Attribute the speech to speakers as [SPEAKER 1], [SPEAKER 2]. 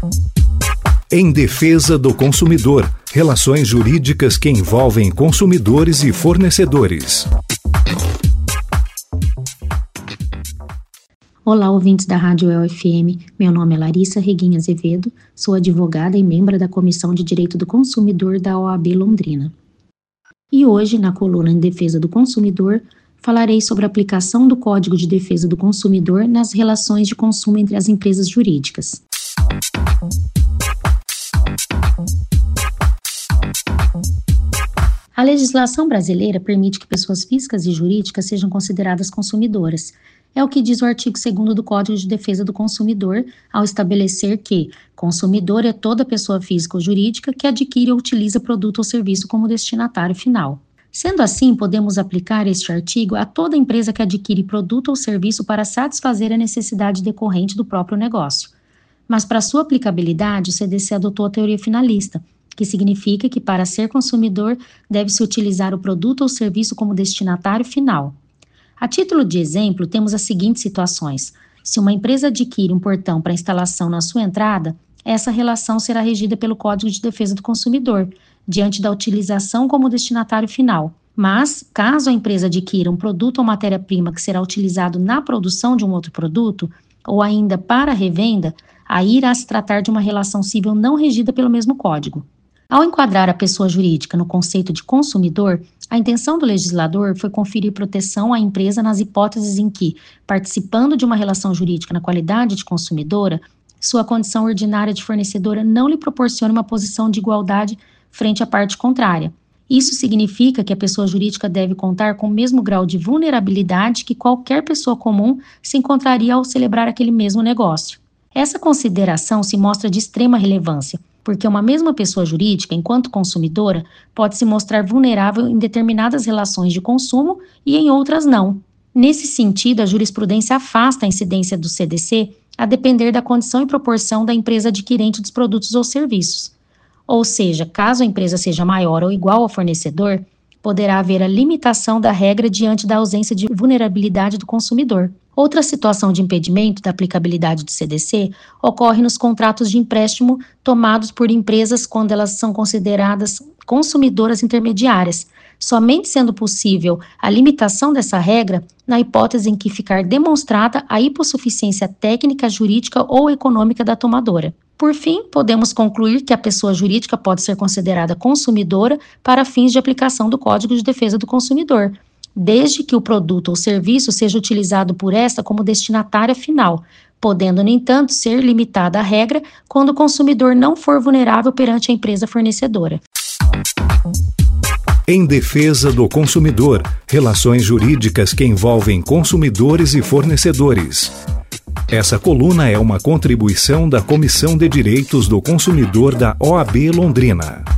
[SPEAKER 1] Em defesa do consumidor, relações jurídicas que envolvem consumidores e fornecedores.
[SPEAKER 2] Olá, ouvintes da Rádio UFM. Meu nome é Larissa Reguinha Azevedo, sou advogada e membro da Comissão de Direito do Consumidor da OAB Londrina. E hoje, na coluna Em Defesa do Consumidor, falarei sobre a aplicação do Código de Defesa do Consumidor nas relações de consumo entre as empresas jurídicas. A legislação brasileira permite que pessoas físicas e jurídicas sejam consideradas consumidoras. É o que diz o artigo 2º do Código de Defesa do Consumidor, ao estabelecer que consumidor é toda pessoa física ou jurídica que adquire ou utiliza produto ou serviço como destinatário final. Sendo assim, podemos aplicar este artigo a toda empresa que adquire produto ou serviço para satisfazer a necessidade decorrente do próprio negócio. Mas para sua aplicabilidade, o CDC adotou a teoria finalista, que significa que para ser consumidor deve-se utilizar o produto ou serviço como destinatário final. A título de exemplo, temos as seguintes situações. Se uma empresa adquire um portão para instalação na sua entrada, essa relação será regida pelo Código de Defesa do Consumidor, diante da utilização como destinatário final. Mas, caso a empresa adquira um produto ou matéria-prima que será utilizado na produção de um outro produto, ou ainda para revenda, aí irá se tratar de uma relação civil não regida pelo mesmo Código. Ao enquadrar a pessoa jurídica no conceito de consumidor, a intenção do legislador foi conferir proteção à empresa nas hipóteses em que, participando de uma relação jurídica na qualidade de consumidora, sua condição ordinária de fornecedora não lhe proporcione uma posição de igualdade frente à parte contrária. Isso significa que a pessoa jurídica deve contar com o mesmo grau de vulnerabilidade que qualquer pessoa comum se encontraria ao celebrar aquele mesmo negócio. Essa consideração se mostra de extrema relevância, porque uma mesma pessoa jurídica, enquanto consumidora, pode se mostrar vulnerável em determinadas relações de consumo e em outras não. Nesse sentido, a jurisprudência afasta a incidência do CDC a depender da condição e proporção da empresa adquirente dos produtos ou serviços. Ou seja, caso a empresa seja maior ou igual ao fornecedor, poderá haver a limitação da regra diante da ausência de vulnerabilidade do consumidor. Outra situação de impedimento da aplicabilidade do CDC ocorre nos contratos de empréstimo tomados por empresas quando elas são consideradas consumidoras intermediárias, somente sendo possível a limitação dessa regra na hipótese em que ficar demonstrada a hipossuficiência técnica, jurídica ou econômica da tomadora. Por fim, podemos concluir que a pessoa jurídica pode ser considerada consumidora para fins de aplicação do Código de Defesa do Consumidor, desde que o produto ou serviço seja utilizado por esta como destinatária final, podendo, no entanto, ser limitada a regra quando o consumidor não for vulnerável perante a empresa fornecedora.
[SPEAKER 1] Em defesa do consumidor, relações jurídicas que envolvem consumidores e fornecedores. Essa coluna é uma contribuição da Comissão de Direitos do Consumidor da OAB Londrina.